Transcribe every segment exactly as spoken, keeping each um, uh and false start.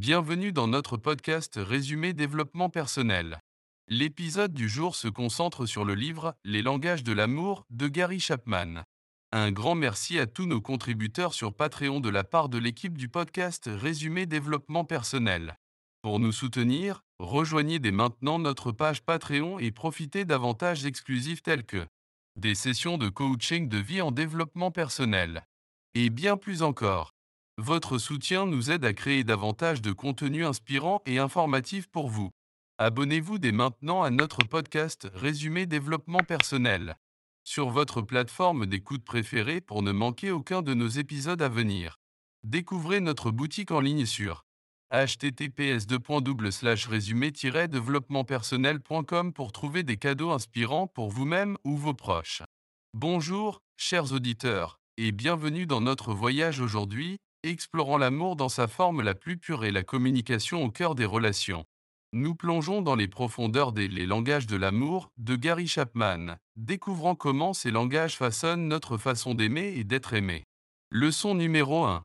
Bienvenue dans notre podcast Résumé développement personnel. L'épisode du jour se concentre sur le livre Les langages de l'amour de Gary Chapman. Un grand merci à tous nos contributeurs sur Patreon de la part de l'équipe du podcast Résumé développement personnel. Pour nous soutenir, rejoignez dès maintenant notre page Patreon et profitez d'avantages exclusifs tels que des sessions de coaching de vie en développement personnel et bien plus encore. Votre soutien nous aide à créer davantage de contenu inspirant et informatif pour vous. Abonnez-vous dès maintenant à notre podcast Résumé développement personnel sur votre plateforme d'écoute préférée pour ne manquer aucun de nos épisodes à venir. Découvrez notre boutique en ligne sur h t t p s résumé développement personnel point com pour trouver des cadeaux inspirants pour vous-même ou vos proches. Bonjour, chers auditeurs, et bienvenue dans notre voyage aujourd'hui, explorant l'amour dans sa forme la plus pure et la communication au cœur des relations. Nous plongeons dans les profondeurs des Les langages de l'amour de Gary Chapman, découvrant comment ces langages façonnent notre façon d'aimer et d'être aimé. Leçon numéro un.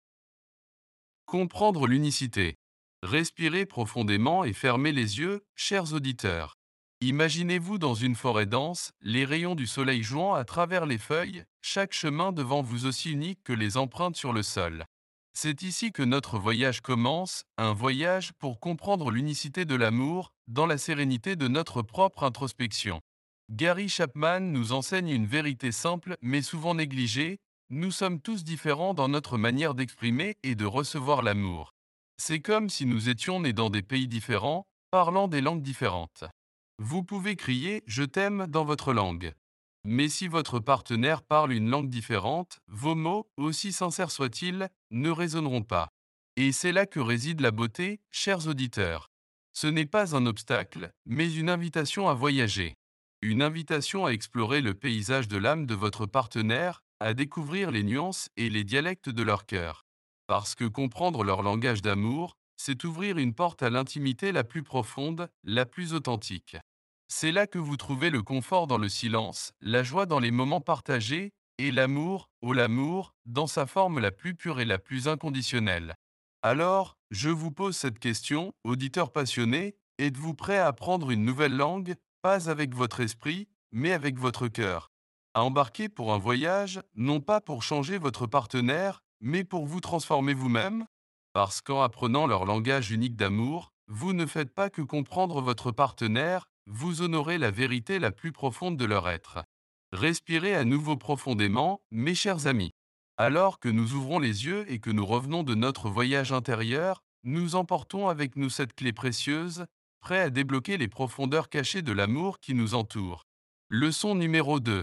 Comprendre l'unicité. Respirez profondément et fermez les yeux, chers auditeurs. Imaginez-vous dans une forêt dense, les rayons du soleil jouant à travers les feuilles, chaque chemin devant vous aussi unique que les empreintes sur le sol. C'est ici que notre voyage commence, un voyage pour comprendre l'unicité de l'amour, dans la sérénité de notre propre introspection. Gary Chapman nous enseigne une vérité simple mais souvent négligée: nous sommes tous différents dans notre manière d'exprimer et de recevoir l'amour. C'est comme si nous étions nés dans des pays différents, parlant des langues différentes. Vous pouvez crier « Je t'aime » dans votre langue. Mais si votre partenaire parle une langue différente, vos mots, aussi sincères soient-ils, ne résonneront pas. Et c'est là que réside la beauté, chers auditeurs. Ce n'est pas un obstacle, mais une invitation à voyager. Une invitation à explorer le paysage de l'âme de votre partenaire, à découvrir les nuances et les dialectes de leur cœur. Parce que comprendre leur langage d'amour, c'est ouvrir une porte à l'intimité la plus profonde, la plus authentique. C'est là que vous trouvez le confort dans le silence, la joie dans les moments partagés, et l'amour, oh l'amour, dans sa forme la plus pure et la plus inconditionnelle. Alors, je vous pose cette question, auditeur passionné, êtes-vous prêt à apprendre une nouvelle langue, pas avec votre esprit, mais avec votre cœur? À embarquer pour un voyage, non pas pour changer votre partenaire, mais pour vous transformer vous-même? Parce qu'en apprenant leur langage unique d'amour, vous ne faites pas que comprendre votre partenaire, vous honorez la vérité la plus profonde de leur être. Respirez à nouveau profondément, mes chers amis. Alors que nous ouvrons les yeux et que nous revenons de notre voyage intérieur, nous emportons avec nous cette clé précieuse, prêt à débloquer les profondeurs cachées de l'amour qui nous entoure. Leçon numéro deux.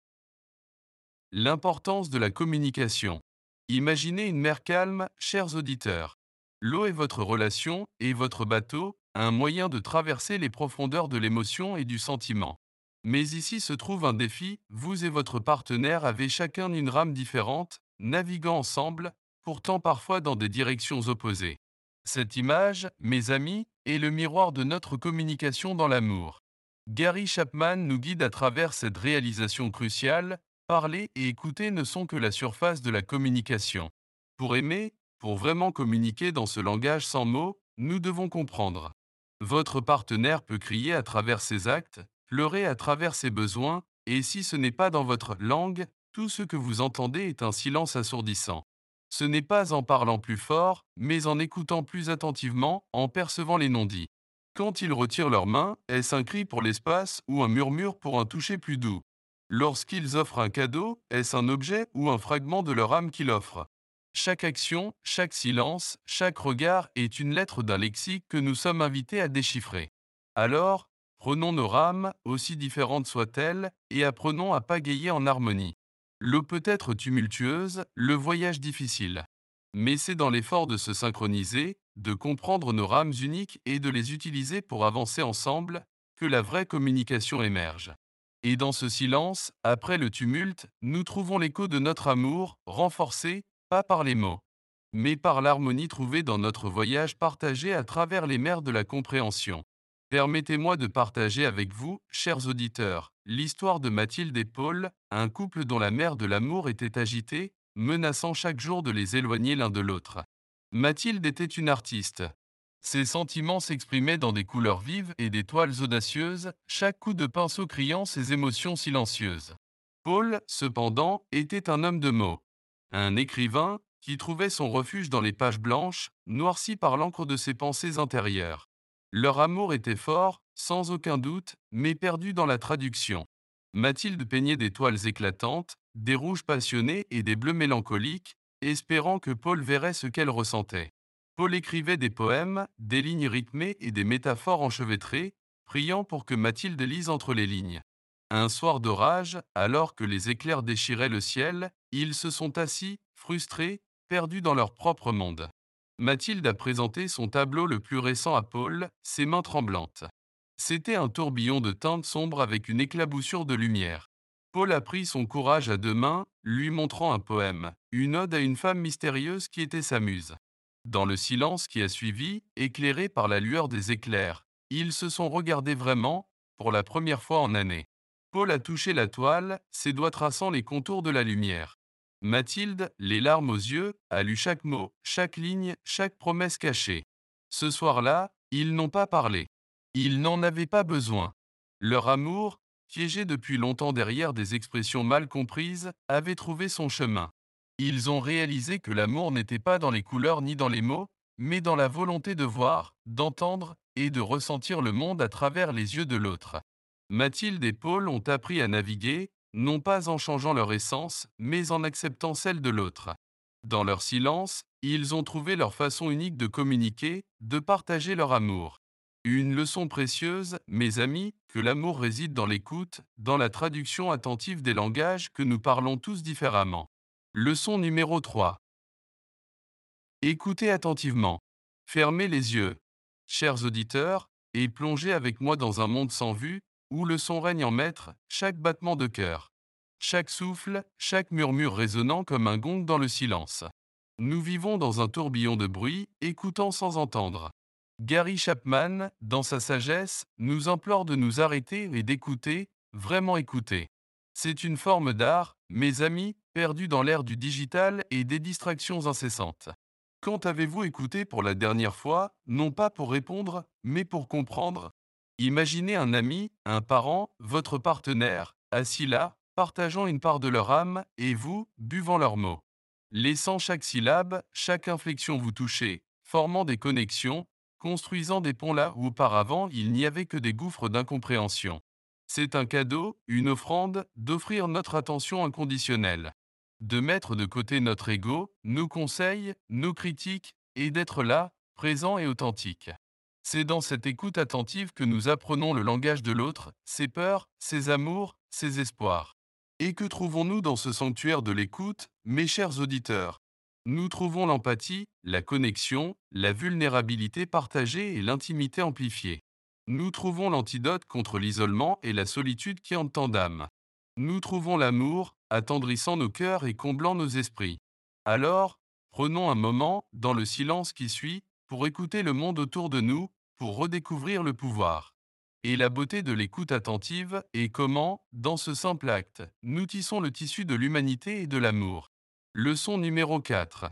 L'importance de la communication. Imaginez une mer calme, chers auditeurs. L'eau est votre relation et votre bateau, un moyen de traverser les profondeurs de l'émotion et du sentiment. Mais ici se trouve un défi, vous et votre partenaire avez chacun une rame différente, naviguant ensemble, pourtant parfois dans des directions opposées. Cette image, mes amis, est le miroir de notre communication dans l'amour. Gary Chapman nous guide à travers cette réalisation cruciale: parler et écouter ne sont que la surface de la communication. Pour aimer, pour vraiment communiquer dans ce langage sans mots, nous devons comprendre. Votre partenaire peut crier à travers ses actes, pleurer à travers ses besoins, et si ce n'est pas dans votre langue, tout ce que vous entendez est un silence assourdissant. Ce n'est pas en parlant plus fort, mais en écoutant plus attentivement, en percevant les non-dits. Quand ils retirent leurs mains, est-ce un cri pour l'espace ou un murmure pour un toucher plus doux? Lorsqu'ils offrent un cadeau, est-ce un objet ou un fragment de leur âme qu'ils offrent? Chaque action, chaque silence, chaque regard est une lettre d'un lexique que nous sommes invités à déchiffrer. Alors, prenons nos rames, aussi différentes soient-elles, et apprenons à pagayer en harmonie. L'eau peut être tumultueuse, le voyage difficile. Mais c'est dans l'effort de se synchroniser, de comprendre nos rames uniques et de les utiliser pour avancer ensemble, que la vraie communication émerge. Et dans ce silence, après le tumulte, nous trouvons l'écho de notre amour, renforcé, pas par les mots, mais par l'harmonie trouvée dans notre voyage partagé à travers les mers de la compréhension. Permettez-moi de partager avec vous, chers auditeurs, l'histoire de Mathilde et Paul, un couple dont la mer de l'amour était agitée, menaçant chaque jour de les éloigner l'un de l'autre. Mathilde était une artiste. Ses sentiments s'exprimaient dans des couleurs vives et des toiles audacieuses, chaque coup de pinceau criant ses émotions silencieuses. Paul, cependant, était un homme de mots. Un écrivain qui trouvait son refuge dans les pages blanches, noircies par l'encre de ses pensées intérieures. Leur amour était fort, sans aucun doute, mais perdu dans la traduction. Mathilde peignait des toiles éclatantes, des rouges passionnés et des bleus mélancoliques, espérant que Paul verrait ce qu'elle ressentait. Paul écrivait des poèmes, des lignes rythmées et des métaphores enchevêtrées, priant pour que Mathilde lise entre les lignes. Un soir d'orage, alors que les éclairs déchiraient le ciel, ils se sont assis, frustrés, perdus dans leur propre monde. Mathilde a présenté son tableau le plus récent à Paul, ses mains tremblantes. C'était un tourbillon de teintes sombres avec une éclaboussure de lumière. Paul a pris son courage à deux mains, lui montrant un poème, une ode à une femme mystérieuse qui était sa muse. Dans le silence qui a suivi, éclairé par la lueur des éclairs, ils se sont regardés vraiment, pour la première fois en années. Paul a touché la toile, ses doigts traçant les contours de la lumière. Mathilde, les larmes aux yeux, a lu chaque mot, chaque ligne, chaque promesse cachée. Ce soir-là, ils n'ont pas parlé. Ils n'en avaient pas besoin. Leur amour, piégé depuis longtemps derrière des expressions mal comprises, avait trouvé son chemin. Ils ont réalisé que l'amour n'était pas dans les couleurs ni dans les mots, mais dans la volonté de voir, d'entendre et de ressentir le monde à travers les yeux de l'autre. Mathilde et Paul ont appris à naviguer, non pas en changeant leur essence, mais en acceptant celle de l'autre. Dans leur silence, ils ont trouvé leur façon unique de communiquer, de partager leur amour. Une leçon précieuse, mes amis, que l'amour réside dans l'écoute, dans la traduction attentive des langages que nous parlons tous différemment. Leçon numéro trois. Écoutez attentivement. Fermez les yeux, chers auditeurs, et plongez avec moi dans un monde sans vue, où le son règne en maître, chaque battement de cœur, chaque souffle, chaque murmure résonnant comme un gong dans le silence. Nous vivons dans un tourbillon de bruit, écoutant sans entendre. Gary Chapman, dans sa sagesse, nous implore de nous arrêter et d'écouter, vraiment écouter. C'est une forme d'art, mes amis, perdue dans l'ère du digital et des distractions incessantes. Quand avez-vous écouté pour la dernière fois, non pas pour répondre, mais pour comprendre? Imaginez un ami, un parent, votre partenaire, assis là, partageant une part de leur âme, et vous, buvant leurs mots. Laissant chaque syllabe, chaque inflexion vous toucher, formant des connexions, construisant des ponts là où auparavant il n'y avait que des gouffres d'incompréhension. C'est un cadeau, une offrande, d'offrir notre attention inconditionnelle. De mettre de côté notre ego, nos conseils, nos critiques, et d'être là, présent et authentique. C'est dans cette écoute attentive que nous apprenons le langage de l'autre, ses peurs, ses amours, ses espoirs. Et que trouvons-nous dans ce sanctuaire de l'écoute, mes chers auditeurs? Nous trouvons l'empathie, la connexion, la vulnérabilité partagée et l'intimité amplifiée. Nous trouvons l'antidote contre l'isolement et la solitude qui hantent tant d'âmes. Nous trouvons l'amour, attendrissant nos cœurs et comblant nos esprits. Alors, prenons un moment, dans le silence qui suit, pour écouter le monde autour de nous, pour redécouvrir le pouvoir et la beauté de l'écoute attentive et comment, dans ce simple acte, nous tissons le tissu de l'humanité et de l'amour. Leçon numéro quatre.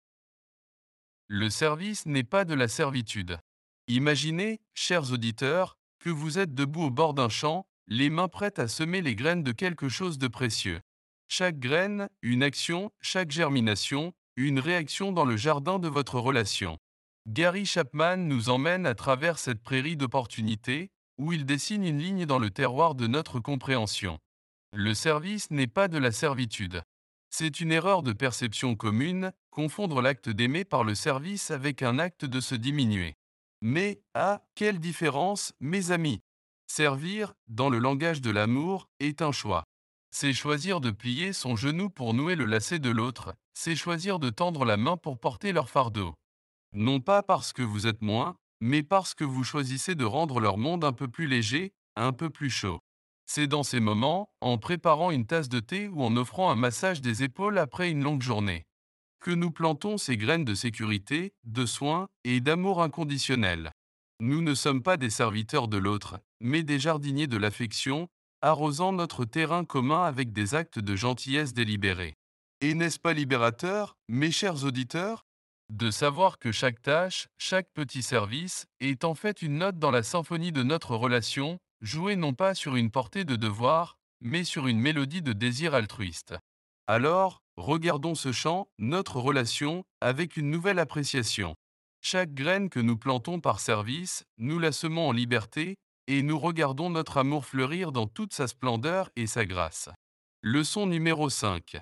Le service n'est pas de la servitude. Imaginez, chers auditeurs, que vous êtes debout au bord d'un champ, les mains prêtes à semer les graines de quelque chose de précieux. Chaque graine, une action, chaque germination, une réaction dans le jardin de votre relation. Gary Chapman nous emmène à travers cette prairie d'opportunités, où il dessine une ligne dans le terroir de notre compréhension. Le service n'est pas de la servitude. C'est une erreur de perception commune, confondre l'acte d'aimer par le service avec un acte de se diminuer. Mais, ah, quelle différence, mes amis! Servir, dans le langage de l'amour, est un choix. C'est choisir de plier son genou pour nouer le lacet de l'autre, c'est choisir de tendre la main pour porter leur fardeau. Non pas parce que vous êtes moins, mais parce que vous choisissez de rendre leur monde un peu plus léger, un peu plus chaud. C'est dans ces moments, en préparant une tasse de thé ou en offrant un massage des épaules après une longue journée, que nous plantons ces graines de sécurité, de soins et d'amour inconditionnel. Nous ne sommes pas des serviteurs de l'autre, mais des jardiniers de l'affection, arrosant notre terrain commun avec des actes de gentillesse délibérés. Et n'est-ce pas libérateur, mes chers auditeurs? De savoir que chaque tâche, chaque petit service, est en fait une note dans la symphonie de notre relation, jouée non pas sur une portée de devoir, mais sur une mélodie de désir altruiste. Alors, regardons ce chant, notre relation, avec une nouvelle appréciation. Chaque graine que nous plantons par service, nous la semons en liberté, et nous regardons notre amour fleurir dans toute sa splendeur et sa grâce. Leçon numéro cinq.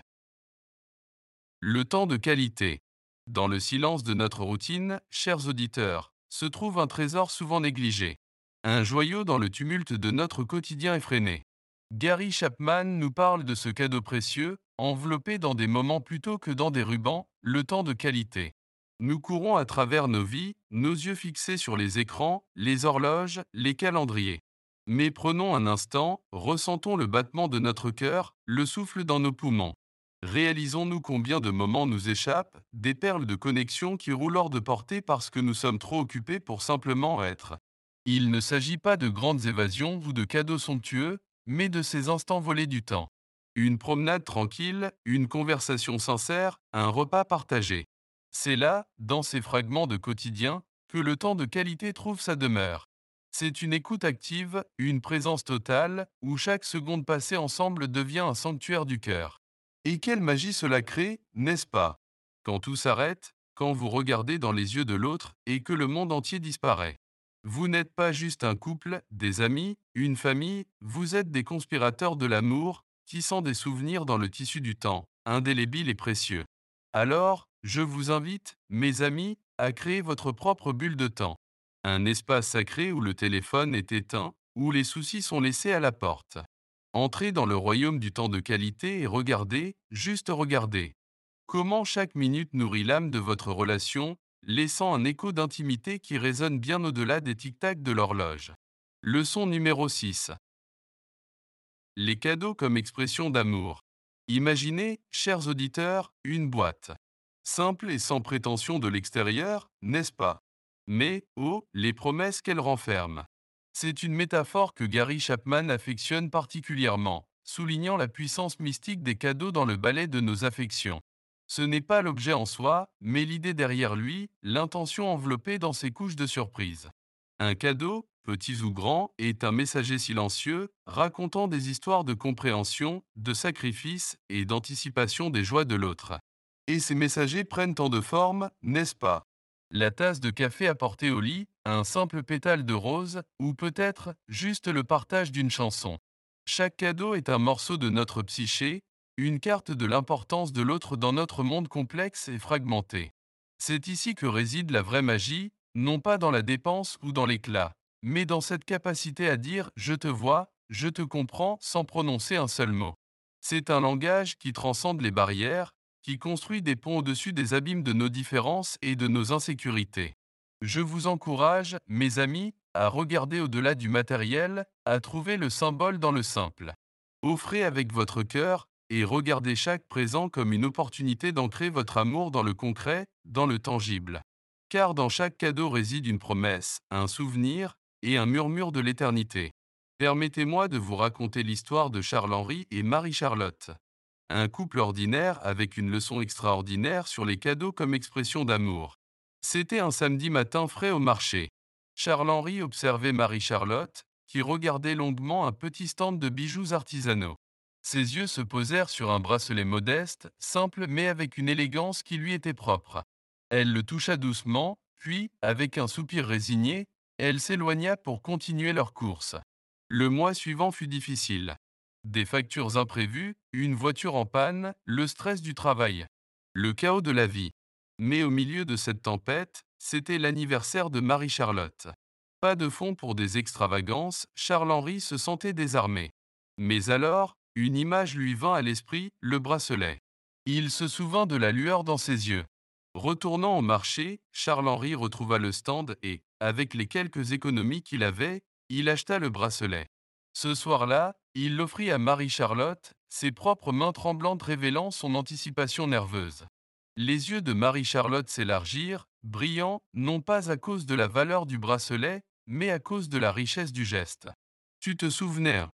Le temps de qualité. Dans le silence de notre routine, chers auditeurs, se trouve un trésor souvent négligé. Un joyau dans le tumulte de notre quotidien effréné. Gary Chapman nous parle de ce cadeau précieux, enveloppé dans des moments plutôt que dans des rubans, le temps de qualité. Nous courons à travers nos vies, nos yeux fixés sur les écrans, les horloges, les calendriers. Mais prenons un instant, ressentons le battement de notre cœur, le souffle dans nos poumons. Réalisons-nous combien de moments nous échappent, des perles de connexion qui roulent hors de portée parce que nous sommes trop occupés pour simplement être. Il ne s'agit pas de grandes évasions ou de cadeaux somptueux, mais de ces instants volés du temps. Une promenade tranquille, une conversation sincère, un repas partagé. C'est là, dans ces fragments de quotidien, que le temps de qualité trouve sa demeure. C'est une écoute active, une présence totale, où chaque seconde passée ensemble devient un sanctuaire du cœur. Et quelle magie cela crée, n'est-ce pas? Quand tout s'arrête, quand vous regardez dans les yeux de l'autre et que le monde entier disparaît. Vous n'êtes pas juste un couple, des amis, une famille, vous êtes des conspirateurs de l'amour, tissant des souvenirs dans le tissu du temps, indélébile et précieux. Alors, je vous invite, mes amis, à créer votre propre bulle de temps. Un espace sacré où le téléphone est éteint, où les soucis sont laissés à la porte. Entrez dans le royaume du temps de qualité et regardez, juste regardez. Comment chaque minute nourrit l'âme de votre relation, laissant un écho d'intimité qui résonne bien au-delà des tic-tac de l'horloge. Leçon numéro six. Les cadeaux comme expression d'amour. Imaginez, chers auditeurs, une boîte. Simple et sans prétention de l'extérieur, n'est-ce pas? Mais, oh, les promesses qu'elle renferme. C'est une métaphore que Gary Chapman affectionne particulièrement, soulignant la puissance mystique des cadeaux dans le ballet de nos affections. Ce n'est pas l'objet en soi, mais l'idée derrière lui, l'intention enveloppée dans ses couches de surprise. Un cadeau, petit ou grand, est un messager silencieux, racontant des histoires de compréhension, de sacrifice et d'anticipation des joies de l'autre. Et ces messagers prennent tant de formes, n'est-ce pas? La tasse de café apportée au lit, un simple pétale de rose, ou peut-être juste le partage d'une chanson. Chaque cadeau est un morceau de notre psyché, une carte de l'importance de l'autre dans notre monde complexe et fragmenté. C'est ici que réside la vraie magie, non pas dans la dépense ou dans l'éclat, mais dans cette capacité à dire ⁇ Je te vois, je te comprends ⁇ sans prononcer un seul mot. C'est un langage qui transcende les barrières, qui construit des ponts au-dessus des abîmes de nos différences et de nos insécurités. Je vous encourage, mes amis, à regarder au-delà du matériel, à trouver le symbole dans le simple. Offrez avec votre cœur et regardez chaque présent comme une opportunité d'ancrer votre amour dans le concret, dans le tangible. Car dans chaque cadeau réside une promesse, un souvenir et un murmure de l'éternité. Permettez-moi de vous raconter l'histoire de Charles-Henri et Marie-Charlotte. Un couple ordinaire avec une leçon extraordinaire sur les cadeaux comme expression d'amour. C'était un samedi matin frais au marché. Charles-Henri observait Marie-Charlotte, qui regardait longuement un petit stand de bijoux artisanaux. Ses yeux se posèrent sur un bracelet modeste, simple mais avec une élégance qui lui était propre. Elle le toucha doucement, puis, avec un soupir résigné, elle s'éloigna pour continuer leur course. Le mois suivant fut difficile. Des factures imprévues, une voiture en panne, le stress du travail, le chaos de la vie. Mais au milieu de cette tempête, c'était l'anniversaire de Marie-Charlotte. Pas de fonds pour des extravagances, Charles-Henri se sentait désarmé. Mais alors, une image lui vint à l'esprit, le bracelet. Il se souvint de la lueur dans ses yeux. Retournant au marché, Charles-Henri retrouva le stand et, avec les quelques économies qu'il avait, il acheta le bracelet. Ce soir-là, il l'offrit à Marie-Charlotte, ses propres mains tremblantes révélant son anticipation nerveuse. Les yeux de Marie-Charlotte s'élargirent, brillants, non pas à cause de la valeur du bracelet, mais à cause de la richesse du geste. Tu te souvenais,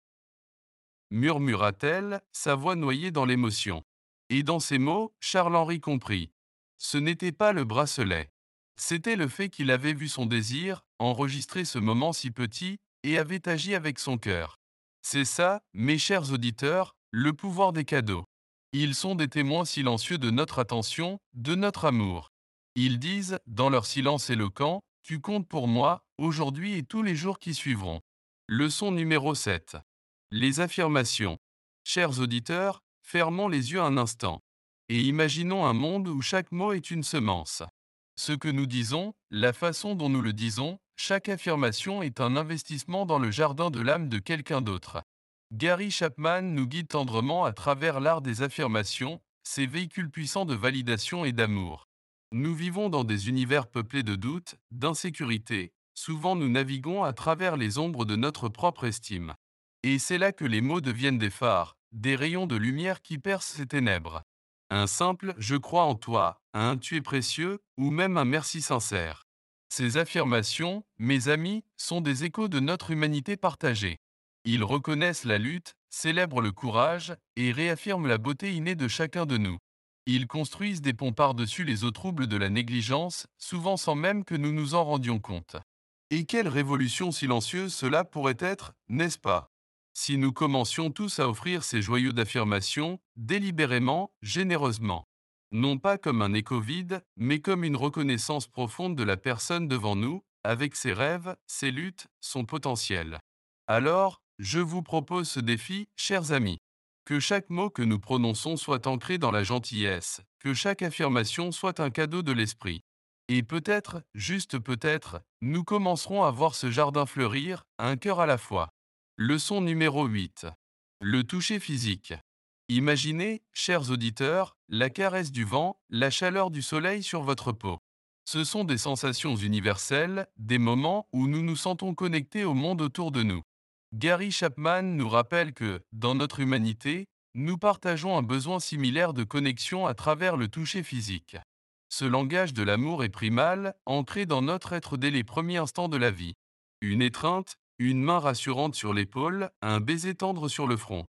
murmura-t-elle, sa voix noyée dans l'émotion. Et dans ces mots, Charles-Henri comprit. Ce n'était pas le bracelet. C'était le fait qu'il avait vu son désir, enregistré ce moment si petit, et avait agi avec son cœur. C'est ça, mes chers auditeurs, le pouvoir des cadeaux. Ils sont des témoins silencieux de notre attention, de notre amour. Ils disent, dans leur silence éloquent, tu comptes pour moi, aujourd'hui et tous les jours qui suivront. Leçon numéro sept. Les affirmations. Chers auditeurs, fermons les yeux un instant. Et imaginons un monde où chaque mot est une semence. Ce que nous disons, la façon dont nous le disons, chaque affirmation est un investissement dans le jardin de l'âme de quelqu'un d'autre. Gary Chapman nous guide tendrement à travers l'art des affirmations, ces véhicules puissants de validation et d'amour. Nous vivons dans des univers peuplés de doutes, d'insécurité. Souvent nous naviguons à travers les ombres de notre propre estime. Et c'est là que les mots deviennent des phares, des rayons de lumière qui percent ces ténèbres. Un simple «je crois en toi», un «tu es précieux» ou même un merci sincère. Ces affirmations, mes amis, sont des échos de notre humanité partagée. Ils reconnaissent la lutte, célèbrent le courage et réaffirment la beauté innée de chacun de nous. Ils construisent des ponts par-dessus les eaux troubles de la négligence, souvent sans même que nous nous en rendions compte. Et quelle révolution silencieuse cela pourrait être, n'est-ce pas? Si nous commencions tous à offrir ces joyaux d'affirmation, délibérément, généreusement. Non pas comme un écho vide, mais comme une reconnaissance profonde de la personne devant nous, avec ses rêves, ses luttes, son potentiel. Alors, je vous propose ce défi, chers amis. Que chaque mot que nous prononçons soit ancré dans la gentillesse, que chaque affirmation soit un cadeau de l'esprit. Et peut-être, juste peut-être, nous commencerons à voir ce jardin fleurir, un cœur à la fois. Leçon numéro huit. Le toucher physique. Imaginez, chers auditeurs, la caresse du vent, la chaleur du soleil sur votre peau. Ce sont des sensations universelles, des moments où nous nous sentons connectés au monde autour de nous. Gary Chapman nous rappelle que, dans notre humanité, nous partageons un besoin similaire de connexion à travers le toucher physique. Ce langage de l'amour est primal, ancré dans notre être dès les premiers instants de la vie. Une étreinte, une main rassurante sur l'épaule, un baiser tendre sur le front.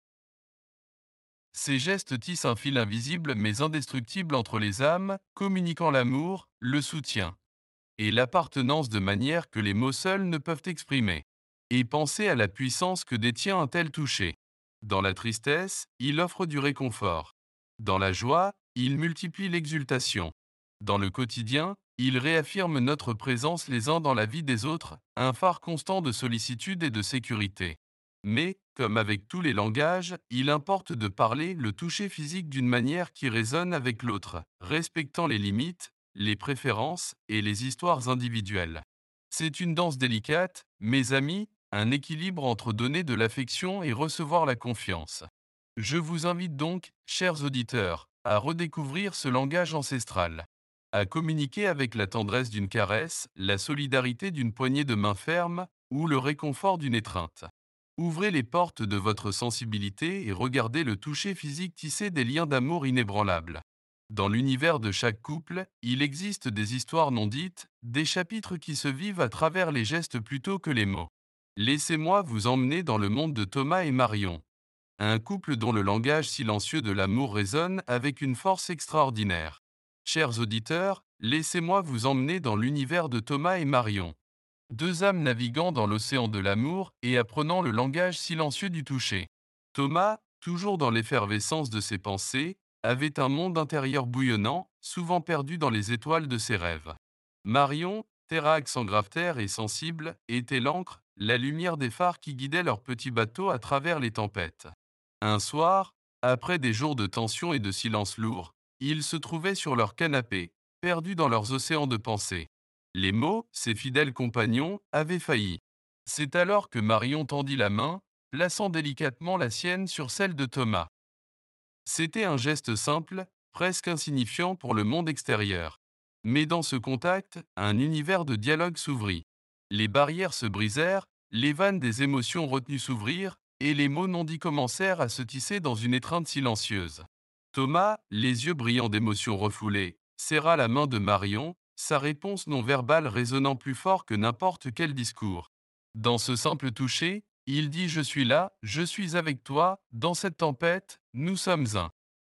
Ces gestes tissent un fil invisible mais indestructible entre les âmes, communiquant l'amour, le soutien et l'appartenance de manière que les mots seuls ne peuvent exprimer. Et pensez à la puissance que détient un tel toucher. Dans la tristesse, il offre du réconfort. Dans la joie, il multiplie l'exultation. Dans le quotidien, il réaffirme notre présence les uns dans la vie des autres, un phare constant de sollicitude et de sécurité. Mais, comme avec tous les langages, il importe de parler le toucher physique d'une manière qui résonne avec l'autre, respectant les limites, les préférences et les histoires individuelles. C'est une danse délicate, mes amis, un équilibre entre donner de l'affection et recevoir la confiance. Je vous invite donc, chers auditeurs, à redécouvrir ce langage ancestral, à communiquer avec la tendresse d'une caresse, la solidarité d'une poignée de main ferme ou le réconfort d'une étreinte. Ouvrez les portes de votre sensibilité et regardez le toucher physique tisser des liens d'amour inébranlables. Dans l'univers de chaque couple, il existe des histoires non dites, des chapitres qui se vivent à travers les gestes plutôt que les mots. Laissez-moi vous emmener dans le monde de Thomas et Marion, un couple dont le langage silencieux de l'amour résonne avec une force extraordinaire. Chers auditeurs, laissez-moi vous emmener dans l'univers de Thomas et Marion, deux âmes naviguant dans l'océan de l'amour et apprenant le langage silencieux du toucher. Thomas, toujours dans l'effervescence de ses pensées, avait un monde intérieur bouillonnant, souvent perdu dans les étoiles de ses rêves. Marion, terre à accent grave-terre et sensible, était l'encre, la lumière des phares qui guidaient leur petit bateau à travers les tempêtes. Un soir, après des jours de tension et de silence lourd, ils se trouvaient sur leur canapé, perdus dans leurs océans de pensées. Les mots, ses fidèles compagnons, avaient failli. C'est alors que Marion tendit la main, plaçant délicatement la sienne sur celle de Thomas. C'était un geste simple, presque insignifiant pour le monde extérieur. Mais dans ce contact, un univers de dialogue s'ouvrit. Les barrières se brisèrent, les vannes des émotions retenues s'ouvrirent, et les mots non dits commencèrent à se tisser dans une étreinte silencieuse. Thomas, les yeux brillants d'émotions refoulées, serra la main de Marion, sa réponse non verbale résonnant plus fort que n'importe quel discours. Dans ce simple toucher, il dit «Je suis là, je suis avec toi, dans cette tempête, nous sommes un».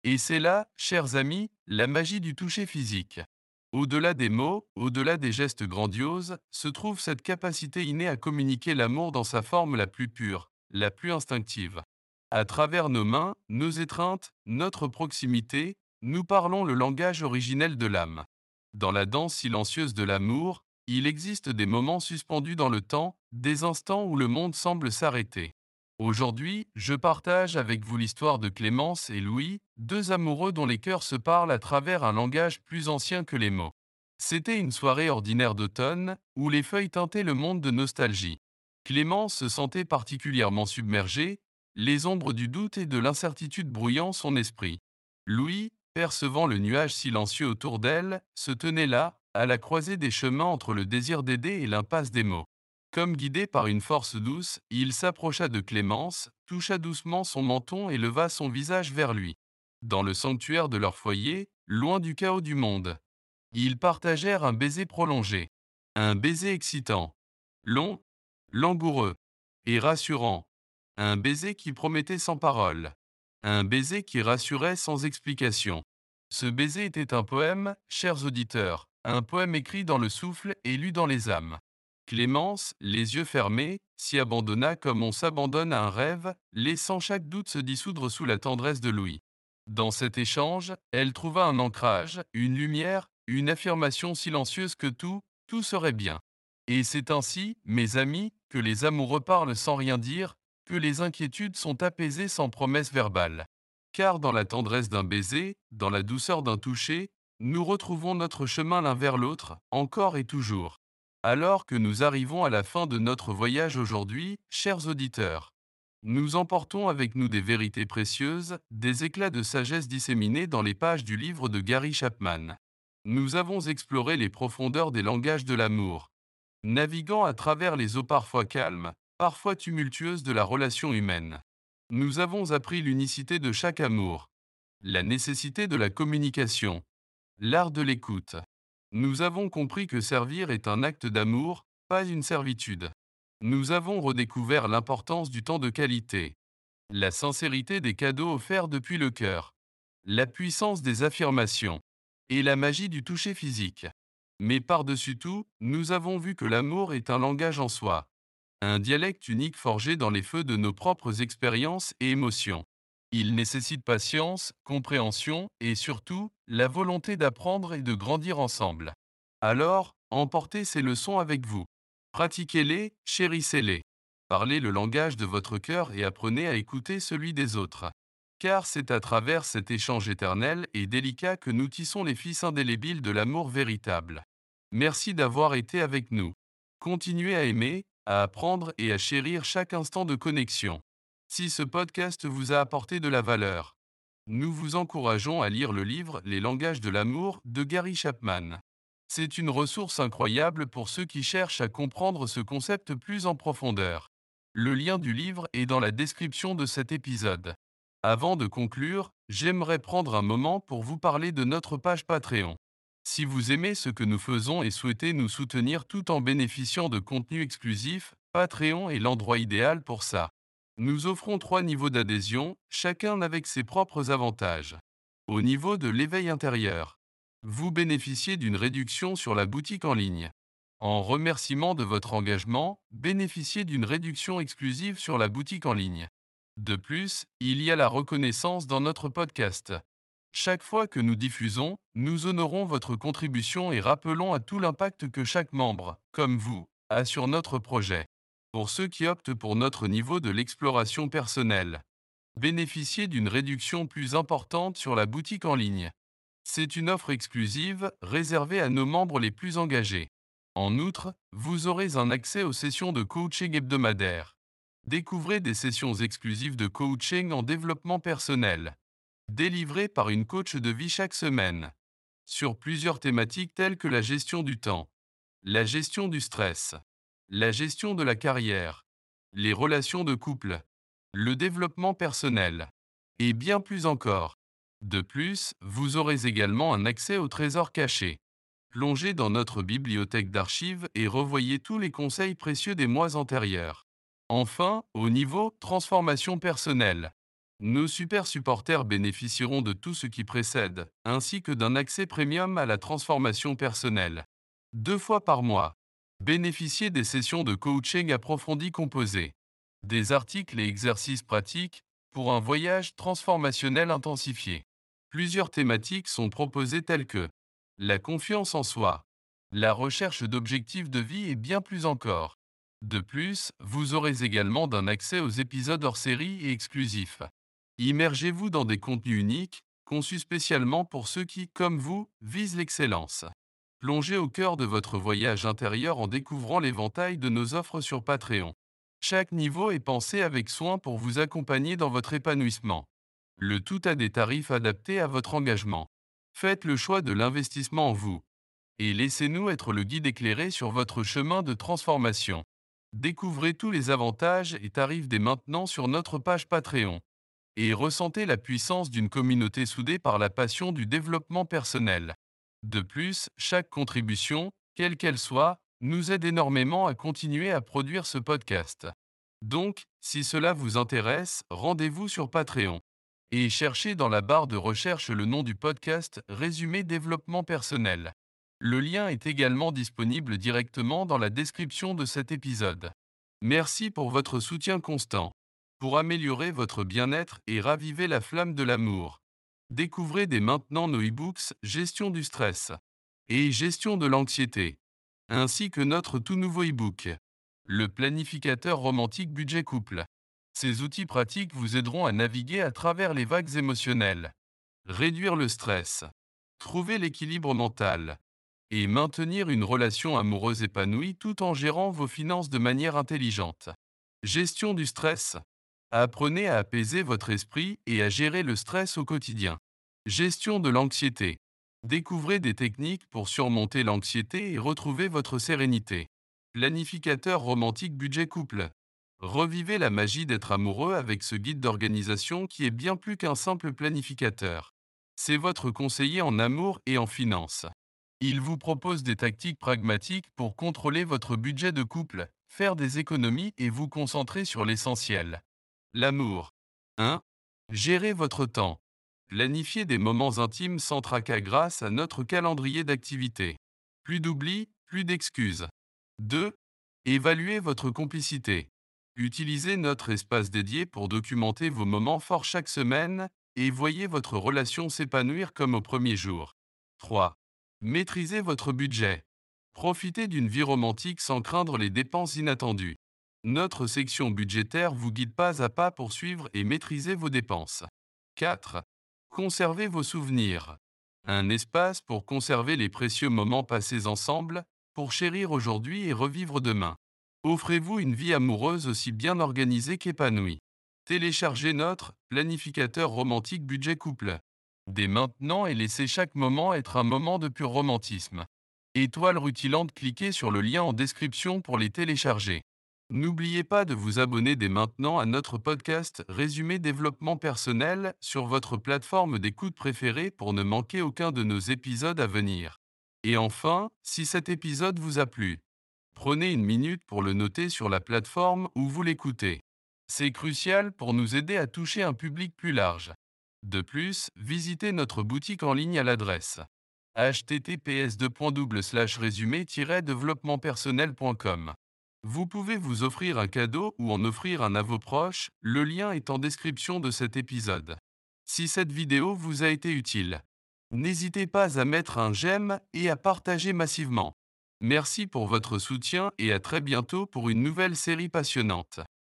Et c'est là, chers amis, la magie du toucher physique. Au-delà des mots, au-delà des gestes grandioses, se trouve cette capacité innée à communiquer l'amour dans sa forme la plus pure, la plus instinctive. À travers nos mains, nos étreintes, notre proximité, nous parlons le langage originel de l'âme. Dans la danse silencieuse de l'amour, il existe des moments suspendus dans le temps, des instants où le monde semble s'arrêter. Aujourd'hui, je partage avec vous l'histoire de Clémence et Louis, deux amoureux dont les cœurs se parlent à travers un langage plus ancien que les mots. C'était une soirée ordinaire d'automne, où les feuilles teintaient le monde de nostalgie. Clémence se sentait particulièrement submergée, les ombres du doute et de l'incertitude brouillant son esprit. Louis, percevant le nuage silencieux autour d'elle, se tenait là, à la croisée des chemins entre le désir d'aider et l'impasse des mots. Comme guidé par une force douce, il s'approcha de Clémence, toucha doucement son menton et leva son visage vers lui. Dans le sanctuaire de leur foyer, loin du chaos du monde, ils partagèrent un baiser prolongé. Un baiser excitant, long, langoureux et rassurant. Un baiser qui promettait sans parole. Un baiser qui rassurait sans explication. Ce baiser était un poème, chers auditeurs, un poème écrit dans le souffle et lu dans les âmes. Clémence, les yeux fermés, s'y abandonna comme on s'abandonne à un rêve, laissant chaque doute se dissoudre sous la tendresse de Louis. Dans cet échange, elle trouva un ancrage, une lumière, une affirmation silencieuse que tout, tout serait bien. Et c'est ainsi, mes amis, que les amoureux parlent sans rien dire, que les inquiétudes sont apaisées sans promesse verbale. Car dans la tendresse d'un baiser, dans la douceur d'un toucher, nous retrouvons notre chemin l'un vers l'autre, encore et toujours. Alors que nous arrivons à la fin de notre voyage aujourd'hui, chers auditeurs, nous emportons avec nous des vérités précieuses, des éclats de sagesse disséminés dans les pages du livre de Gary Chapman. Nous avons exploré les profondeurs des langages de l'amour, naviguant à travers les eaux parfois calmes, parfois tumultueuses de la relation humaine. Nous avons appris l'unicité de chaque amour, la nécessité de la communication, l'art de l'écoute. Nous avons compris que servir est un acte d'amour, pas une servitude. Nous avons redécouvert l'importance du temps de qualité, la sincérité des cadeaux offerts depuis le cœur, la puissance des affirmations et la magie du toucher physique. Mais par-dessus tout, nous avons vu que l'amour est un langage en soi, un dialecte unique forgé dans les feux de nos propres expériences et émotions. Il nécessite patience, compréhension et surtout la volonté d'apprendre et de grandir ensemble. Alors, emportez ces leçons avec vous. Pratiquez-les, chérissez-les. Parlez le langage de votre cœur et apprenez à écouter celui des autres. Car c'est à travers cet échange éternel et délicat que nous tissons les fils indélébiles de l'amour véritable. Merci d'avoir été avec nous. Continuez à aimer, à apprendre et à chérir chaque instant de connexion. Si ce podcast vous a apporté de la valeur, nous vous encourageons à lire le livre Les langages de l'amour de Gary Chapman. C'est une ressource incroyable pour ceux qui cherchent à comprendre ce concept plus en profondeur. Le lien du livre est dans la description de cet épisode. Avant de conclure, j'aimerais prendre un moment pour vous parler de notre page Patreon. Si vous aimez ce que nous faisons et souhaitez nous soutenir tout en bénéficiant de contenus exclusifs, Patreon est l'endroit idéal pour ça. Nous offrons trois niveaux d'adhésion, chacun avec ses propres avantages. Au niveau de l'éveil intérieur, vous bénéficiez d'une réduction sur la boutique en ligne. En remerciement de votre engagement, bénéficiez d'une réduction exclusive sur la boutique en ligne. De plus, il y a la reconnaissance dans notre podcast. Chaque fois que nous diffusons, nous honorons votre contribution et rappelons à tout l'impact que chaque membre, comme vous, a sur notre projet. Pour ceux qui optent pour notre niveau de l'exploration personnelle, bénéficiez d'une réduction plus importante sur la boutique en ligne. C'est une offre exclusive réservée à nos membres les plus engagés. En outre, vous aurez un accès aux sessions de coaching hebdomadaires. Découvrez des sessions exclusives de coaching en développement personnel, délivrées par une coach de vie chaque semaine, sur plusieurs thématiques telles que la gestion du temps, la gestion du stress, la gestion de la carrière, les relations de couple, le développement personnel, et bien plus encore. De plus, vous aurez également un accès au trésor caché. Plongez dans notre bibliothèque d'archives et revoyez tous les conseils précieux des mois antérieurs. Enfin, au niveau transformation personnelle, Nos super supporters bénéficieront de tout ce qui précède, ainsi que d'un accès premium à la transformation personnelle. Deux fois par mois. Bénéficiez des sessions de coaching approfondi composées. Des articles et exercices pratiques pour un voyage transformationnel intensifié. Plusieurs thématiques sont proposées telles que la confiance en soi, la recherche d'objectifs de vie et bien plus encore. De plus, vous aurez également d'un accès aux épisodes hors série et exclusifs. Immergez-vous dans des contenus uniques, conçus spécialement pour ceux qui, comme vous, visent l'excellence. Plongez au cœur de votre voyage intérieur en découvrant l'éventail de nos offres sur Patreon. Chaque niveau est pensé avec soin pour vous accompagner dans votre épanouissement. Le tout à des tarifs adaptés à votre engagement. Faites le choix de l'investissement en vous. Et laissez-nous être le guide éclairé sur votre chemin de transformation. Découvrez tous les avantages et tarifs dès maintenant sur notre page Patreon. Et ressentez la puissance d'une communauté soudée par la passion du développement personnel. De plus, chaque contribution, quelle qu'elle soit, nous aide énormément à continuer à produire ce podcast. Donc, si cela vous intéresse, rendez-vous sur Patreon. Et cherchez dans la barre de recherche le nom du podcast Résumé développement personnel. Le lien est également disponible directement dans la description de cet épisode. Merci pour votre soutien constant. Pour améliorer votre bien-être et raviver la flamme de l'amour. Découvrez dès maintenant nos e-books Gestion du stress et Gestion de l'anxiété, ainsi que notre tout nouveau e-book, le planificateur romantique budget couple. Ces outils pratiques vous aideront à naviguer à travers les vagues émotionnelles, réduire le stress, trouver l'équilibre mental et maintenir une relation amoureuse épanouie tout en gérant vos finances de manière intelligente. Gestion du stress. Apprenez à apaiser votre esprit et à gérer le stress au quotidien. Gestion de l'anxiété. Découvrez des techniques pour surmonter l'anxiété et retrouver votre sérénité. Planificateur romantique budget couple. Revivez la magie d'être amoureux avec ce guide d'organisation qui est bien plus qu'un simple planificateur. C'est votre conseiller en amour et en finance. Il vous propose des tactiques pragmatiques pour contrôler votre budget de couple, faire des économies et vous concentrer sur l'essentiel. L'amour. un. Gérez votre temps. Planifiez des moments intimes sans tracas grâce à notre calendrier d'activités. Plus d'oubli, plus d'excuses. deux. Évaluez votre complicité. Utilisez notre espace dédié pour documenter vos moments forts chaque semaine et voyez votre relation s'épanouir comme au premier jour. trois. Maîtrisez votre budget. Profitez d'une vie romantique sans craindre les dépenses inattendues. Notre section budgétaire vous guide pas à pas pour suivre et maîtriser vos dépenses. quatre. Conservez vos souvenirs. Un espace pour conserver les précieux moments passés ensemble, pour chérir aujourd'hui et revivre demain. Offrez-vous une vie amoureuse aussi bien organisée qu'épanouie. Téléchargez notre planificateur romantique budget couple. Dès maintenant et laissez chaque moment être un moment de pur romantisme. Étoile rutilante, cliquez sur le lien en description pour les télécharger. N'oubliez pas de vous abonner dès maintenant à notre podcast Résumé développement personnel sur votre plateforme d'écoute préférée pour ne manquer aucun de nos épisodes à venir. Et enfin, si cet épisode vous a plu, prenez une minute pour le noter sur la plateforme où vous l'écoutez. C'est crucial pour nous aider à toucher un public plus large. De plus, visitez notre boutique en ligne à l'adresse h t t p s résumé développement personnel point com. Vous pouvez vous offrir un cadeau ou en offrir un à vos proches, le lien est en description de cet épisode. Si cette vidéo vous a été utile, n'hésitez pas à mettre un j'aime et à partager massivement. Merci pour votre soutien et à très bientôt pour une nouvelle série passionnante.